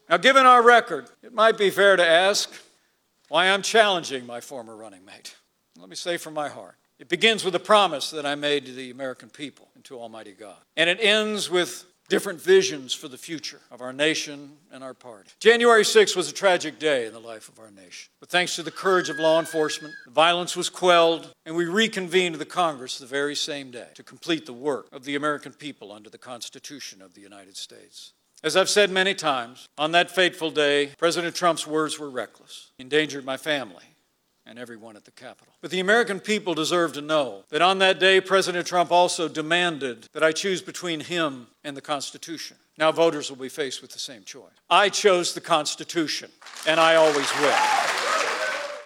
Now, given our record, it might be fair to ask why I'm challenging my former running mate. Let me say from my heart. It begins with a promise that I made to the American people and to Almighty God. And it ends with different visions for the future of our nation and our party. January 6th was a tragic day in the life of our nation. But thanks to the courage of law enforcement, the violence was quelled, and we reconvened the Congress the very same day to complete the work of the American people under the Constitution of the United States. As I've said many times, on that fateful day, President Trump's words were reckless. He endangered my family and everyone at the Capitol. But the American people deserve to know that on that day, President Trump also demanded that I choose between him and the Constitution. Now voters will be faced with the same choice. I chose the Constitution, and I always will.